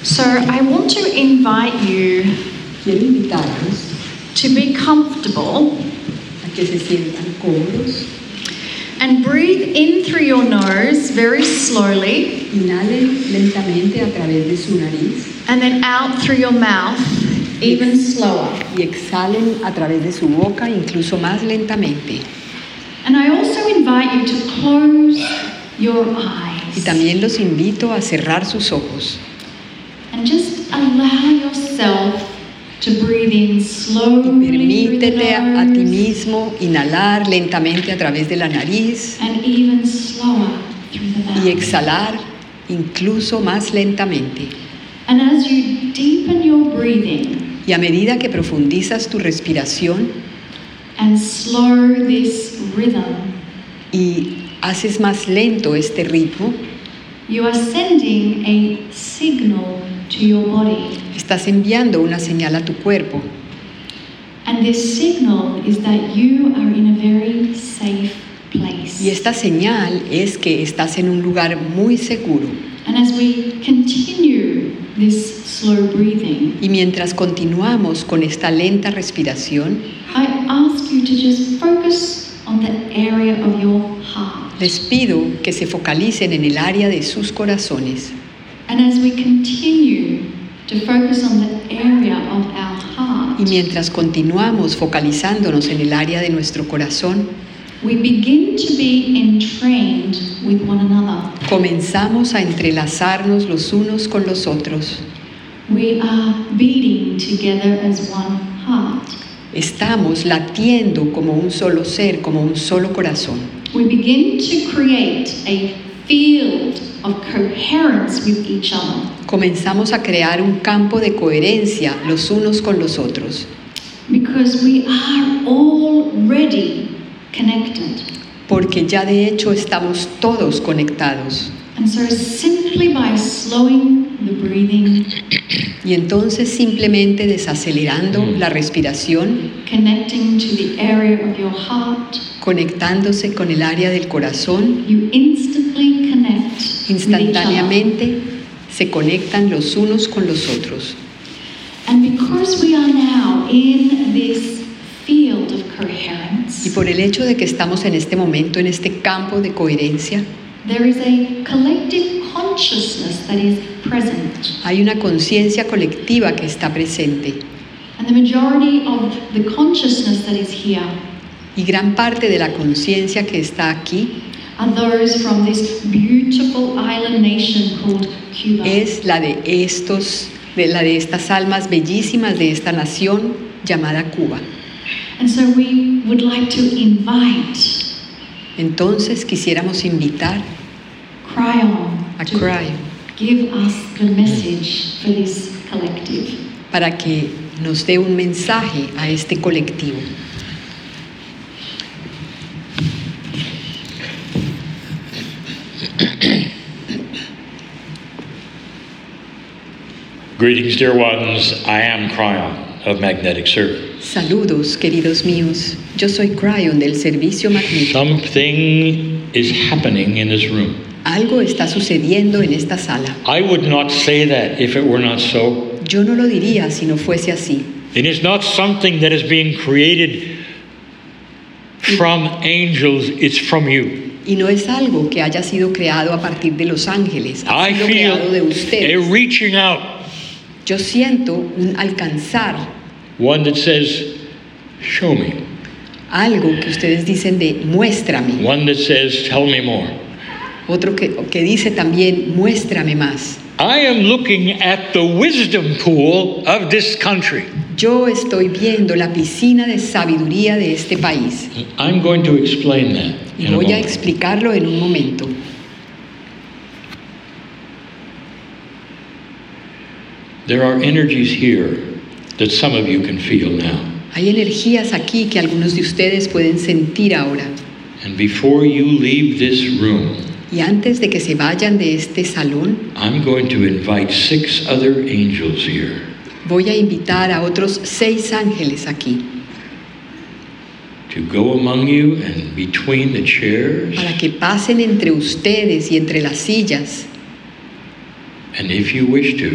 So I want to invite you Quiero invitarlos to be comfortable a que se sientan cómodos. and breathe in through your nose very slowly Inhalen lentamente a través de su nariz and then out through your mouth even slower. y exhalen a través de su boca incluso más lentamente. And I also invite you to close your Y eyes también los invito a cerrar sus ojos and just allow yourself to breathe in y slowly through permítete the a ti nose mismo inhalar lentamente a través de la nariz and even slower through the mouth. y exhalar incluso más lentamente. And as you deepen your breathing Y a medida que profundizas tu respiración and slow this rhythm, y haces más lento este ritmo, you are sending a signal to your body. estás enviando una señal a tu cuerpo. And this signal is that you are in a very safe place. Y esta señal es que estás en un lugar muy seguro. And as we continue this slow breathing, Y mientras continuamos con esta lenta respiración, I ask you to just focus on the area of your heart. les pido que se focalicen en el área de sus corazones. And as we continue to focus on the area of our heart, Y mientras continuamos focalizándonos en el área de nuestro corazón, we begin to be entrained with one another. comenzamos a entrelazarnos los unos con los otros. We are beating together as one heart. Estamos latiendo como un solo ser, como un solo corazón. We begin to create a field of coherence with each other Comenzamos a crear un campo de coherencia los unos con los otros, because we are already connected. porque ya de hecho estamos todos conectados. And so simply by slowing the breathing, Y entonces simplemente desacelerando la respiración, connecting to the area of your heart, conectándose con el área del corazón, you instantly connect with each other. instantáneamente se conectan los unos con los otros. And because we are now in this field of coherence, Y por el hecho de que estamos en este momento, en este campo de coherencia, there is a collective consciousness that is present. hay una conciencia colectiva que está presente. And the majority of the consciousness that is here Y gran parte de la conciencia que está aquí are those from this beautiful island nation called Cuba. es la de estas almas bellísimas de esta nación llamada Cuba. And so we would like to invite Entonces quisiéramos invitar Cryon a to Cryon give us the message for this collective. para que nos dé un mensaje a este colectivo. Greetings, dear ones. I am Cryon of Magnetic Service. Saludos, queridos míos. Yo soy Cryon del Servicio Magnético. Something is happening in this room. Algo está sucediendo en esta sala. I would not say that if it were not so. Yo no lo diría si no fuese así. It is not something that is being created from angels, it's from you. Y no es algo que haya sido creado a partir de los ángeles, ha I sido feel creado de a ustedes. reaching out, Yo siento un alcanzar, one that says, show me. algo que ustedes dicen de muéstrame, One that says, tell me more. otro que dice también muéstrame más. I am looking at the wisdom pool of this country. Yo estoy viendo la piscina de sabiduría de este país I'm going to explain that y in a voy a moment. explicarlo en un momento. There are energies here that some of you can feel now. Hay energías aquí que algunos de ustedes pueden sentir ahora. And before you leave this room, Y antes de que se vayan de este salón, I'm going to invite 6 other angels here voy a invitar a otros 6 ángeles aquí to go among you and between the chairs. para que pasen entre ustedes y entre las sillas. And if you wish to,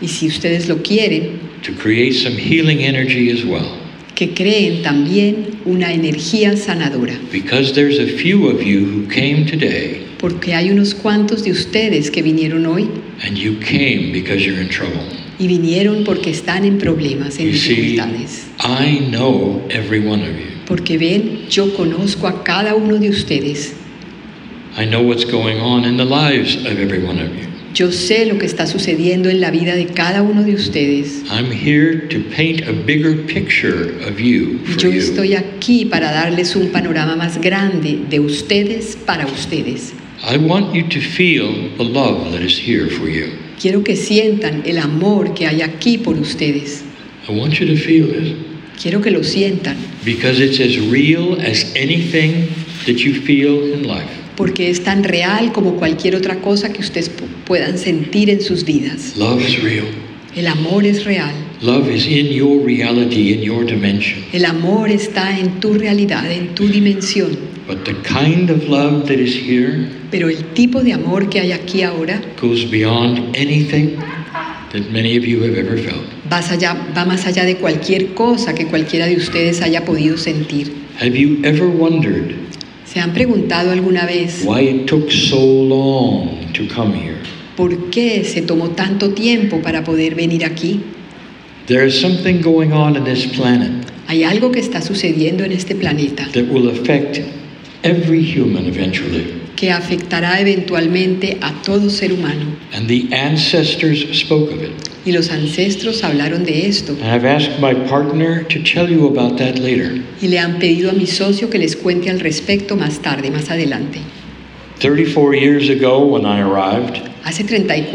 Y si ustedes lo quieren, to create some healing energy as well. que creen también una energía sanadora. Because there's a few of you who came today, Porque hay unos cuantos de ustedes que vinieron hoy and you came because you're in trouble. y vinieron porque están en problemas, en You see, dificultades. I know every one of you. Porque ven, yo conozco a cada uno de ustedes. I know what's going on in the lives of every one of you. Yo sé lo que está sucediendo en la vida de cada uno de ustedes. I'm here to paint a bigger picture of you for Yo you. estoy aquí para darles un panorama más grande de ustedes para ustedes. I want you to feel the love that is here for you. Quiero que sientan el amor que hay aquí por ustedes. I want you to feel it Quiero que lo sientan, because it's as real as anything that you feel in life. porque es tan real como cualquier otra cosa que ustedes puedan sentir en sus vidas. Love is real. El amor es real. Love is in your reality, in your dimension. El amor está en tu realidad, en tu dimensión. But the kind of love that is here Pero el tipo de amor que hay aquí ahora goes beyond anything that many of you have ever felt. va más allá de cualquier cosa que cualquiera de ustedes haya podido sentir. Have you ever wondered ¿Se han preguntado alguna vez why it took so long to come here? por qué se tomó tanto tiempo para poder venir aquí? There is something going on in this planet Hay algo que está sucediendo en este planeta that will affect every human eventually. que afectará eventualmente a todo ser humano. And the ancestors spoke of it. Y los ancestros hablaron de esto. And I've asked my partner to tell you about that later. Y le han pedido a mi socio que les cuente al respecto más tarde, más adelante. 34 years ago when I arrived, Hace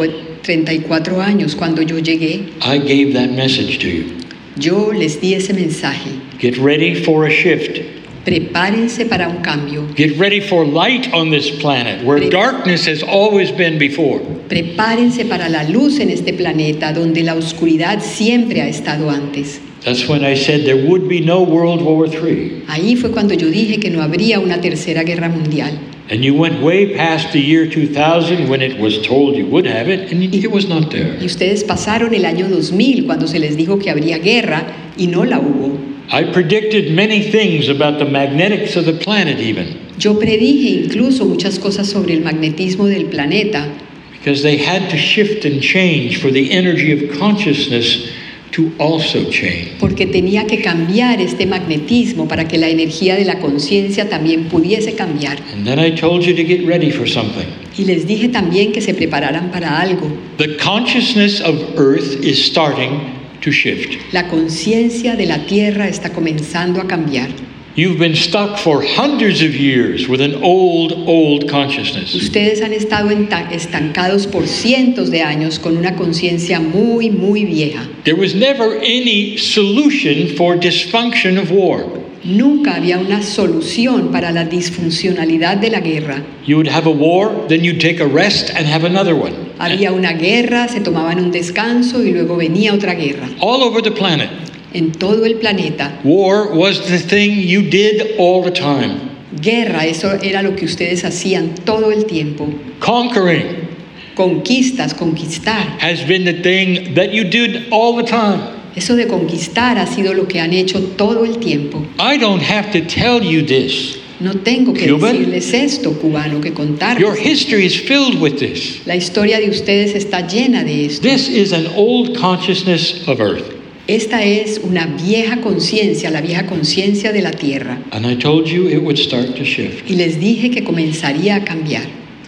34 años, cuando yo llegué, I gave that message to you. yo les di ese mensaje. Get ready for a shift. Prepárense para un cambio. Get ready for light on this planet where darkness has always been before. Prepárense para la luz en este planeta donde la oscuridad siempre ha estado antes. That's when I said there would be no World War III. Ahí fue cuando yo dije que no habría una tercera guerra mundial. And you went way past the year 2000 when it was told you would have it, and it was not there. Y ustedes pasaron el año 2000 cuando se les dijo que habría guerra y no la hubo. I predicted many things about the magnetics of the planet even, Yo predije incluso muchas cosas sobre el magnetismo del planeta because they had to shift and change for the energy of consciousness to also change. porque tenía que cambiar este magnetismo para que la energía de la conciencia también pudiese cambiar. And then I told you to get ready for something. Y les dije también que se prepararan para algo. The consciousness of Earth is starting to shift. La conciencia de la Tierra está comenzando a cambiar. You've been stuck for hundreds of years with an old consciousness. Ustedes han estado estancados por cientos de años con una conciencia muy, muy vieja. There was never any solution for dysfunction of war. Nunca había una solución para la disfuncionalidad de la guerra. You would have a war, then you'd take a rest and have another one. Había una guerra, se tomaban un descanso y luego venía otra guerra. All over the planet, En todo el planeta, war was the thing you did all the time. guerra, eso era lo que ustedes hacían todo el tiempo. Conquering Conquistas, conquistar. has been the thing that you did all the time. Eso de conquistar ha sido lo que han hecho todo el tiempo. I don't have to tell you this. No tengo que Cuban? decirles esto, cubano, que Your contarles. history is filled with this. La historia de ustedes está llena de esto. This is an old consciousness of Earth. Esta es una vieja conciencia, la vieja conciencia de la Tierra. And I told you it would start to shift. Y les dije que comenzaría a cambiar.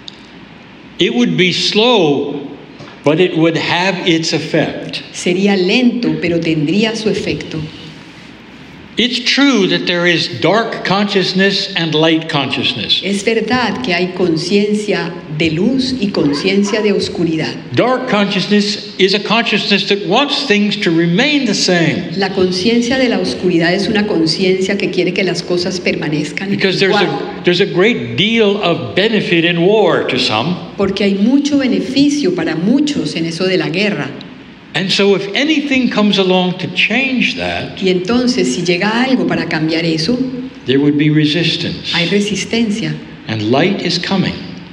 It would be slow, but it would have its effect. Sería lento, pero tendría su efecto. It's true that there is dark consciousness and light consciousness. Es verdad que hay conciencia de luz y conciencia de oscuridad. Dark consciousness is a consciousness that wants things to remain the same. La conciencia de la oscuridad es una conciencia que quiere que las cosas permanezcan Because igual. there's a great deal of benefit in war to some. Porque hay mucho beneficio para muchos en eso de la guerra. And so if anything comes along to change that, Y entonces, si llega algo para cambiar eso, there would be resistance. hay resistencia. And light is coming.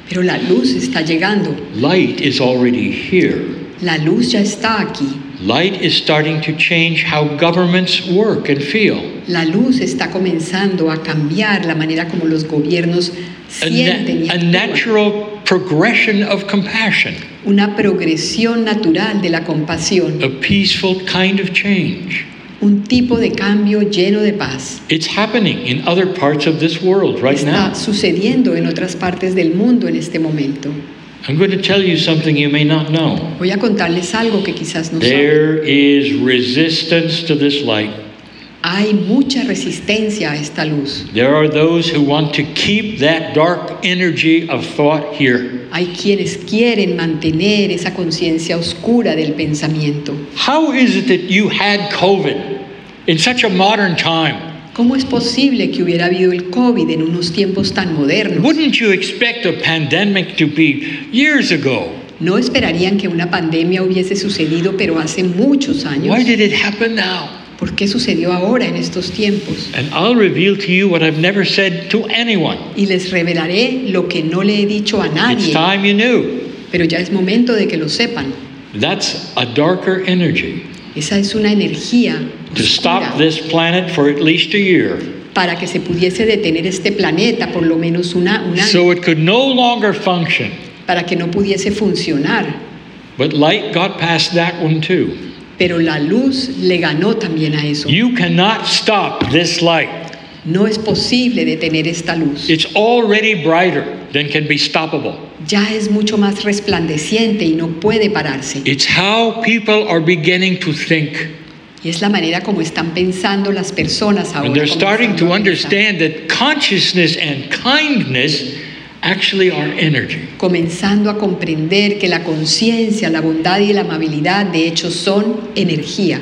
Pero la luz está llegando. Light is already here. La luz ya está aquí. Light is starting to change how governments work and feel. La luz está comenzando a cambiar la manera como los gobiernos sienten y A actúan. natural progression of compassion, Una progresión natural de la compasión. a peaceful kind of change. Un tipo de cambio lleno de paz. It's happening in other parts of this world right Está now. sucediendo en otras partes del mundo en este momento. I'm going to tell you something you may not know. Voy a contarles algo que quizás no saben. There is resistance to this light. Hay mucha resistencia a esta luz. There are those who want to keep that dark energy of thought here. Hay quienes quieren mantener esa conciencia oscura del pensamiento. How is it that you had COVID in such a modern time? ¿Cómo es posible que hubiera habido el COVID en unos tiempos tan modernos? Wouldn't you expect a pandemic to be years ago? ¿No esperarían que una pandemia hubiese sucedido pero hace muchos años? Why did it happen now? ¿Por qué sucedió ahora en estos tiempos? And I'll reveal to you what I've never said to anyone. Y les revelaré lo que no le he dicho a It's nadie, time you knew. pero ya es momento de que lo sepan. That's a darker energy. Esa es una energía To oscura stop this planet for at least a year. para que se pudiese detener este planeta por lo menos un año, So it could no longer function. para que no pudiese funcionar. But light got past that one too. Pero la luz le ganó también a eso. You cannot stop this light. No es posible detener esta luz. It's already brighter than can be stoppable. Ya es mucho más resplandeciente y no puede pararse. It's how people are beginning to think. Y es la manera como están pensando las personas ahora. And they're starting to comenzando a pensar. understand that consciousness and kindness actually are energy. Comenzando a comprender que la conciencia, la bondad y la amabilidad de hecho son energía.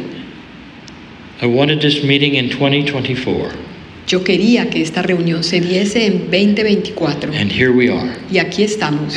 I wanted this meeting in 2024, Yo quería que esta reunión se diese en 2024 and here we are. y aquí estamos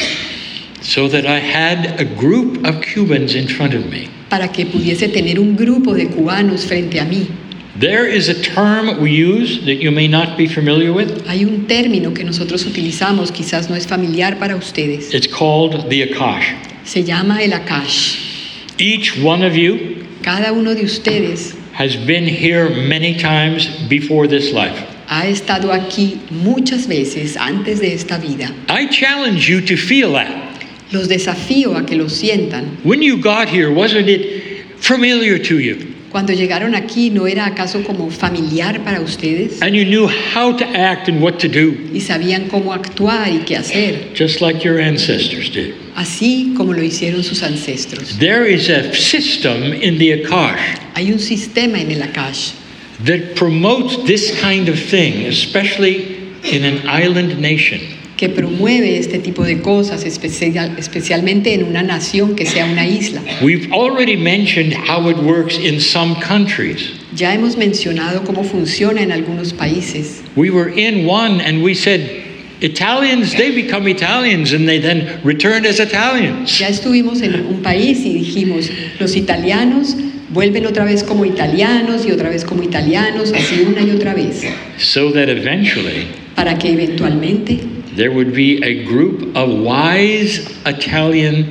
So that I had a group of Cubans in front of me. para que pudiese tener un grupo de cubanos frente a mí. There is a term we use that you may not be familiar with. Hay un término que nosotros utilizamos, quizás no es familiar para ustedes. It's called the Akash. Se llama el Akash. Each one of you Cada uno de ustedes has been here many times before this life. ha estado aquí muchas veces antes de esta vida. I challenge you to feel that. Los desafío a que lo sientan. When you got here, wasn't it familiar to you? Cuando llegaron aquí, ¿no era acaso como familiar para ustedes? And you knew how to act and what to do, Y sabían cómo actuar y qué hacer, just like your ancestors did. así como lo hicieron sus ancestros. There is a system in the Akash Hay un sistema en el Akash that promotes this kind of thing, especially in an island nation. que promueve este tipo de cosas, especialmente en una nación que sea una isla. We've already mentioned how it works in some countries. Ya hemos mencionado cómo funciona en algunos países. We were in one and we said, Italians, they become Italians and they then return as Italians. Ya estuvimos en un país y dijimos, los italianos vuelven otra vez como italianos y otra vez como italianos, así una y otra vez, So that eventually para que eventualmente there would be a group of wise Italian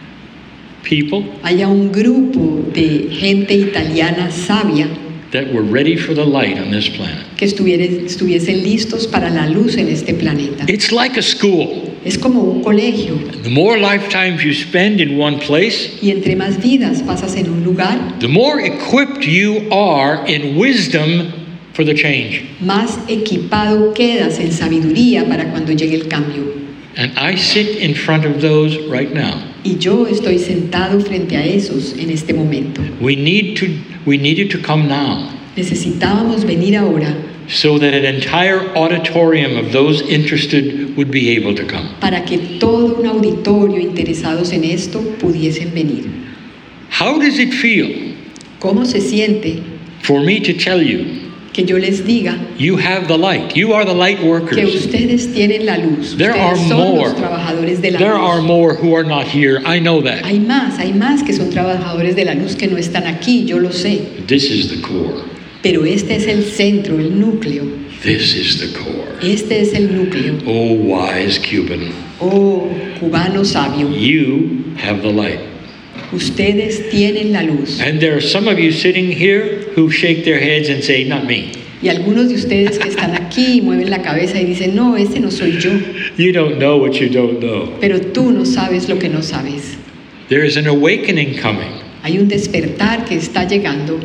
people haya un grupo de gente italiana sabia that were ready for the light on this planet. que estuviesen listos para la luz en este planeta. It's like a school. Es como un colegio, The more lifetimes you spend in one place, y entre más vidas pasas en un lugar, the more equipped you are in wisdom for the change. más equipado quedas en sabiduría para cuando llegue el cambio. And I sit in front of those right now. Y yo estoy sentado frente a esos en este momento. We needed to come now Necesitábamos venir ahora so that an entire auditorium of those interested would be able to come. para que todo un auditorio interesados en esto pudiesen venir. How does it feel ¿Cómo se siente for me to tell you que yo les diga you have the light? You are the light que workers. ustedes tienen la luz? There are Ustedes son more. los trabajadores de la There are luz. more who are not here. I know that. Hay más que son trabajadores de la luz que no están aquí, yo lo sé. This is the core. Pero este es el centro, el núcleo. This is the core. Este es el núcleo. Oh, wise Cuban, Oh, cubano sabio, you have the light. ustedes tienen la luz. And there are some of you sitting here who shake their heads and say, not me. Y algunos de ustedes que están aquí mueven la cabeza y dicen, no, ese no soy yo. You don't know what you don't know. Pero tú no sabes lo que no sabes. There is an awakening coming Hay un despertar que está llegando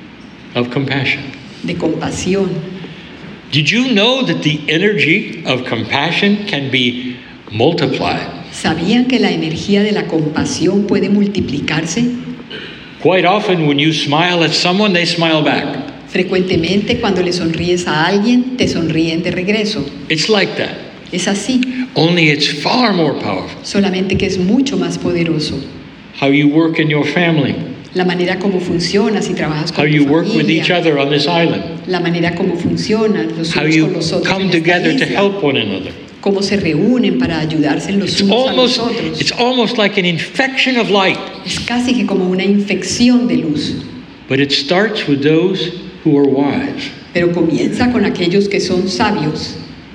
of compassion. de compasión. Did you know that the energy of compassion can be multiplied? ¿Sabían que la energía de la compasión puede multiplicarse? Quite often when you smile at someone, they smile back. Frecuentemente cuando le sonríes a alguien, te sonríen de regreso. It's like that. Es así, Only it's far more powerful. solamente que es mucho más poderoso. How you work in your family, La manera como funcionas y trabajas how con you tu work with each familia, other on this island, la manera como funcionan los how unos you con los otros come en esta together to isla, help one another. cómo se reúnen para ayudarse los It's unos a los almost, otros. it's almost like an infection of light. Es casi que como una infección de luz, But it starts with those who are wise. pero comienza con aquellos que son sabios.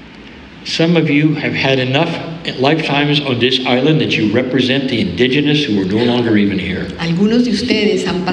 Some of you have had enough lifetimes on this island that you represent the indigenous who are no longer even here. Algunos de ustedes han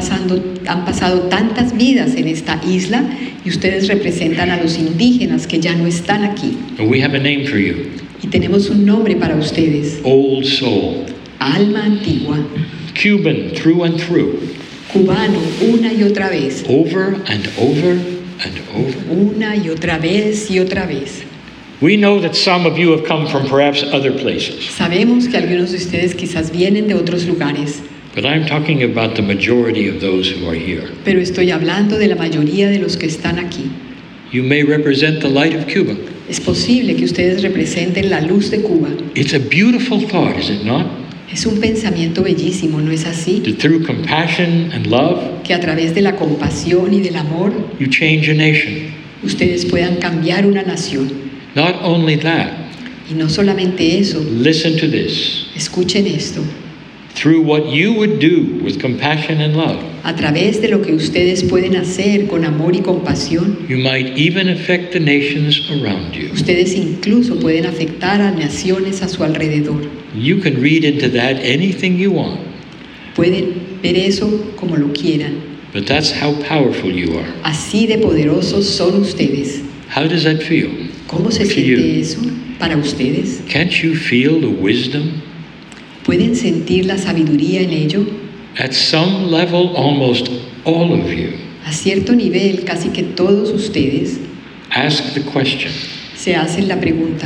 pasado tantas vidas en esta isla y ustedes representan a los indígenas que ya no están aquí. And we have a name for you. Y tenemos un nombre para ustedes, Old soul. alma antigua, Cuban through and through. cubano una y otra vez, Over and over and over. una y otra vez y otra vez. We know that some of you have come from perhaps other places. Sabemos que algunos de ustedes quizás vienen de otros lugares, But I'm talking about the majority of those who are here. pero estoy hablando de la mayoría de los que están aquí. You may represent the light of Cuba. Es posible que ustedes representen la luz de Cuba. It's a beautiful thought, is it not? Es un pensamiento bellísimo, ¿no es así? That through compassion and love, Que a través de la compasión y del amor, you change a nation. ustedes puedan cambiar una nación. Not only that, Y no solamente eso, listen to this. escuchen esto. Through what you would do with compassion and love, A través de lo que ustedes pueden hacer con amor y compasión, you might even affect the nations around you. ustedes incluso pueden afectar a naciones a su alrededor. You can read into that anything you want, Pueden ver eso como lo quieran. but that's how powerful you are. Así de poderosos son ustedes. How does that feel? ¿Cómo se To siente you. eso para ustedes? Can't you feel the wisdom? ¿Pueden sentir la sabiduría en ello? At some level, almost all of you A cierto nivel, casi que todos ustedes ask the question, se hacen la pregunta,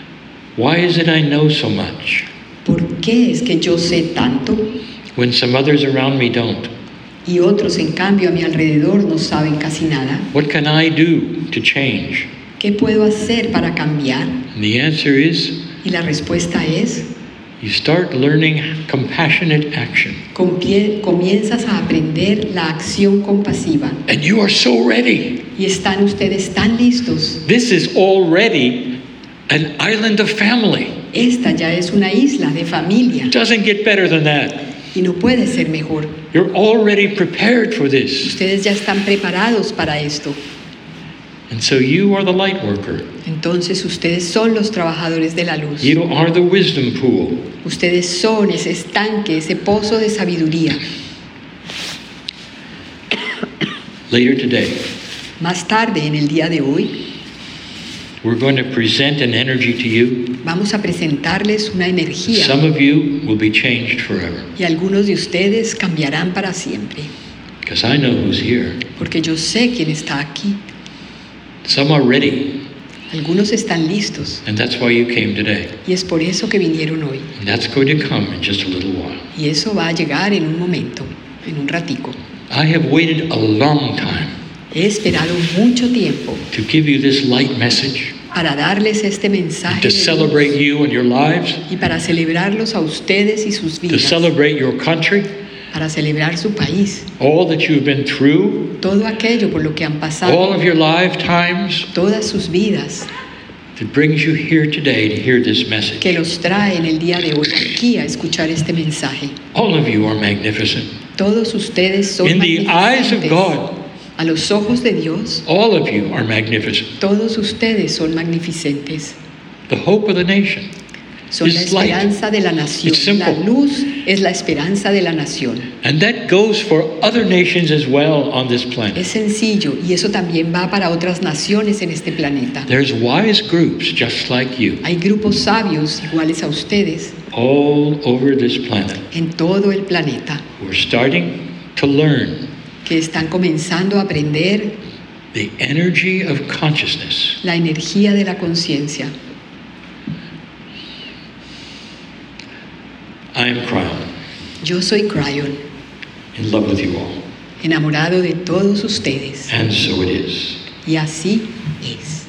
why is it I know so much ¿por qué es que yo sé tanto when some others around me don't? y otros en cambio a mi alrededor no saben casi nada? What can I do to change? ¿Qué puedo hacer para cambiar? And the answer is, Y la respuesta es, you start learning compassionate action. comienzas a aprender la acción compasiva And you are so ready. y están ustedes tan listos. This is already an island of family. Esta ya es una isla de familia It doesn't get better than that. y no puede ser mejor. You're already prepared for this. Ustedes ya están preparados para esto. And so you are the light worker. Entonces ustedes son los trabajadores de la luz. You are the wisdom pool. Ustedes son ese estanque, ese pozo de sabiduría. Later today, Más tarde, en el día de hoy, we're going to present an energy to you. vamos a presentarles una energía Some of you will be changed forever. y algunos de ustedes cambiarán para siempre. Because I know who's here. Porque yo sé quién está aquí. Some are ready. Algunos están listos And that's why you came today. y es por eso que vinieron hoy. And that's going to come in just a little while. Y eso va a llegar en un momento, en un ratico. I have waited a long time He esperado mucho tiempo to give you this light message, para darles este mensaje to de luz celebrate you and your lives, y para celebrarlos a ustedes y sus to vidas, celebrate your country, para celebrar su país, all that you've been through, todo aquello por lo que han all pasado, of your lifetimes, todas sus vidas, that brings you here today to hear this message. que los trae en el día de hoy aquí a escuchar este mensaje. All of you are magnificent. Todos ustedes son In the eyes of magnificentes. God, A los ojos de Dios, all of you are magnificent. todos ustedes son magnificentes. The hope of the nation. Son la It's light. esperanza de la nación. It's simple. La luz es la esperanza de la nación. And that goes for other nations as well on this planet. Es sencillo y eso también va para otras naciones en este planeta. There's wise groups just like you Hay grupos sabios iguales a ustedes all over this planet en todo el planeta who are starting to learn que están comenzando a aprender the energy of consciousness. la energía de la conciencia. I am Cryon, Yo soy Cryon, in love with you all. enamorado de todos ustedes. And so it is. Y así es.